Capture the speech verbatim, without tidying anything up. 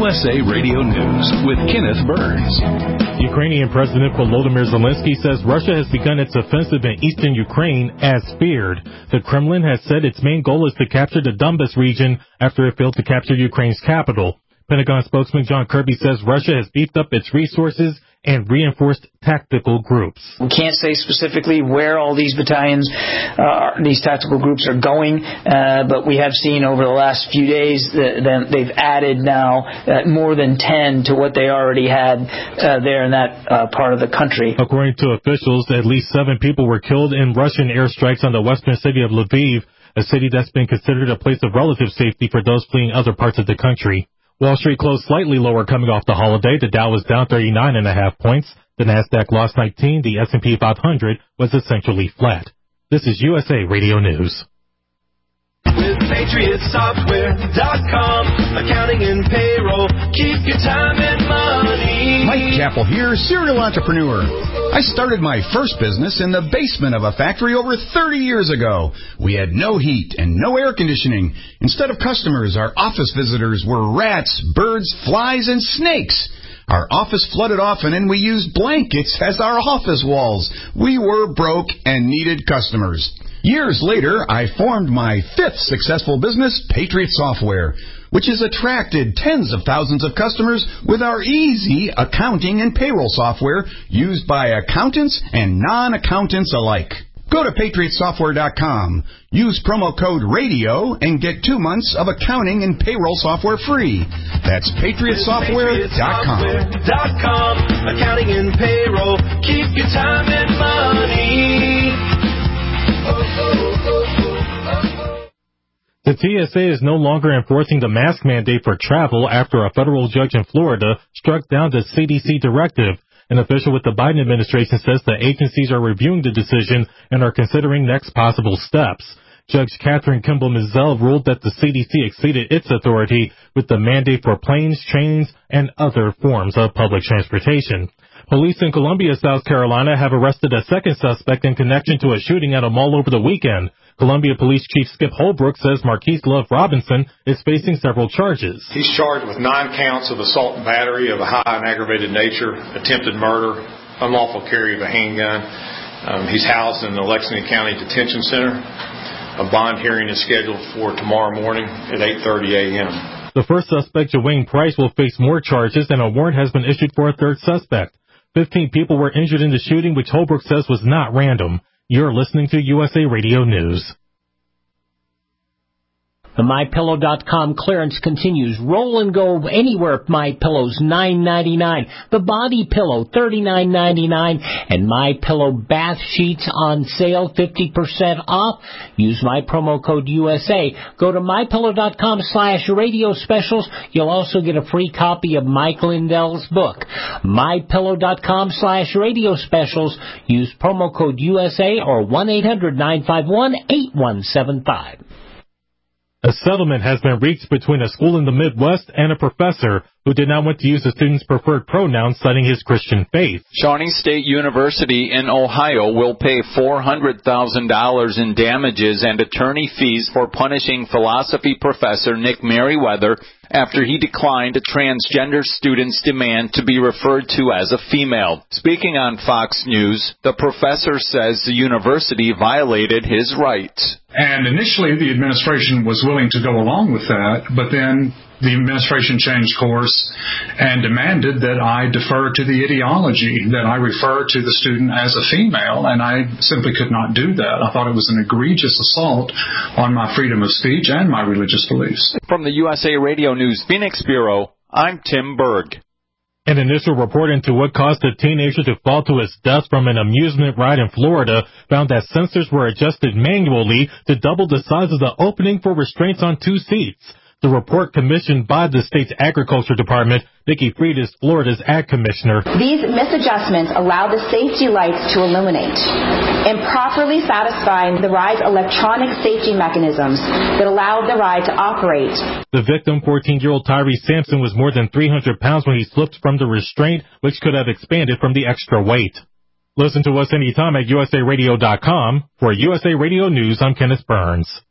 S A Radio News with Kenneth Burns. Ukrainian President Volodymyr Zelensky says Russia has begun its offensive in eastern Ukraine as feared. The Kremlin has said its main goal is to capture the Donbas region after it failed to capture Ukraine's capital. Pentagon spokesman John Kirby says Russia has beefed up its resources and reinforced tactical groups. We can't say specifically where all these battalions, uh, these tactical groups are going, uh, but we have seen over the last few days that, that they've added now uh, more than ten to what they already had uh, there in that uh, part of the country. According to officials, at least seven people were killed in Russian airstrikes on the western city of Lviv, a city that's been considered a place of relative safety for those fleeing other parts of the country. Wall Street closed slightly lower coming off the holiday. The Dow was down thirty-nine and a half points. The Nasdaq lost nineteen. The S and P five hundred was essentially flat. This is U S A Radio News. With Patriot Software dot com, accounting and payroll, keep your time and money. Mike Chappell here, serial entrepreneur. I started my first business in the basement of a factory over thirty years ago. We had no heat and no air conditioning. Instead of customers, our office visitors were rats, birds, flies, and snakes. Our office flooded often, and we used blankets as our office walls. We were broke and needed customers. Years later, I formed my fifth successful business, Patriot Software, which has attracted tens of thousands of customers with our easy accounting and payroll software used by accountants and non-accountants alike. Go to Patriot Software dot com, use promo code RADIO, and get two months of accounting and payroll software free. That's Patriot Software dot com. Accounting and payroll, keep your time and money. The T S A is no longer enforcing the mask mandate for travel after a federal judge in Florida struck down the C D C directive. An official with the Biden administration says the agencies are reviewing the decision and are considering next possible steps. Judge Catherine Kimball Mizell ruled that the C D C exceeded its authority with the mandate for planes, trains, and other forms of public transportation. Police in Columbia, South Carolina have arrested a second suspect in connection to a shooting at a mall over the weekend. Columbia Police Chief Skip Holbrook says Marquise Love Robinson is facing several charges. He's charged with nine counts of assault and battery of a high and aggravated nature, attempted murder, unlawful carry of a handgun. Um, he's housed in the Lexington County Detention Center. A bond hearing is scheduled for tomorrow morning at eight thirty a.m. The first suspect, Jawayne Price, will face more charges, and a warrant has been issued for a third suspect. Fifteen people were injured in the shooting, which Holbrook says was not random. You're listening to U S A Radio News. The My Pillow dot com clearance continues. Roll and go anywhere at MyPillow's nine ninety-nine. The Body Pillow thirty-nine ninety-nine, and MyPillow bath sheets on sale fifty percent off. Use my promo code U S A. Go to My Pillow dot com slash radio specials. You'll also get a free copy of Mike Lindell's book. My Pillow dot com slash radio specials. Use promo code U S A or one eight hundred nine five one eight one seven five. A settlement has been reached between a school in the Midwest and a professor who did not want to use the student's preferred pronouns, citing his Christian faith. Shawnee State University in Ohio will pay four hundred thousand dollars in damages and attorney fees for punishing philosophy professor Nick Merriweather after he declined a transgender student's demand to be referred to as a female. Speaking on Fox News, the professor says the university violated his rights. And initially the administration was willing to go along with that, but then the administration changed course and demanded that I defer to the ideology, that I refer to the student as a female, and I simply could not do that. I thought it was an egregious assault on my freedom of speech and my religious beliefs. From the U S A Radio News Phoenix Bureau, I'm Tim Berg. An initial report into what caused a teenager to fall to his death from an amusement ride in Florida found that sensors were adjusted manually to double the size of the opening for restraints on two seats. The report, commissioned by the state's Agriculture Department, Nikki Fried is Florida's Ag Commissioner. These misadjustments allow the safety lights to illuminate, improperly satisfying the ride's electronic safety mechanisms that allow the ride to operate. The victim, fourteen-year-old Tyree Sampson, was more than three hundred pounds when he slipped from the restraint, which could have expanded from the extra weight. Listen to us anytime at U S A Radio dot com. For U S A Radio News, I'm Kenneth Burns.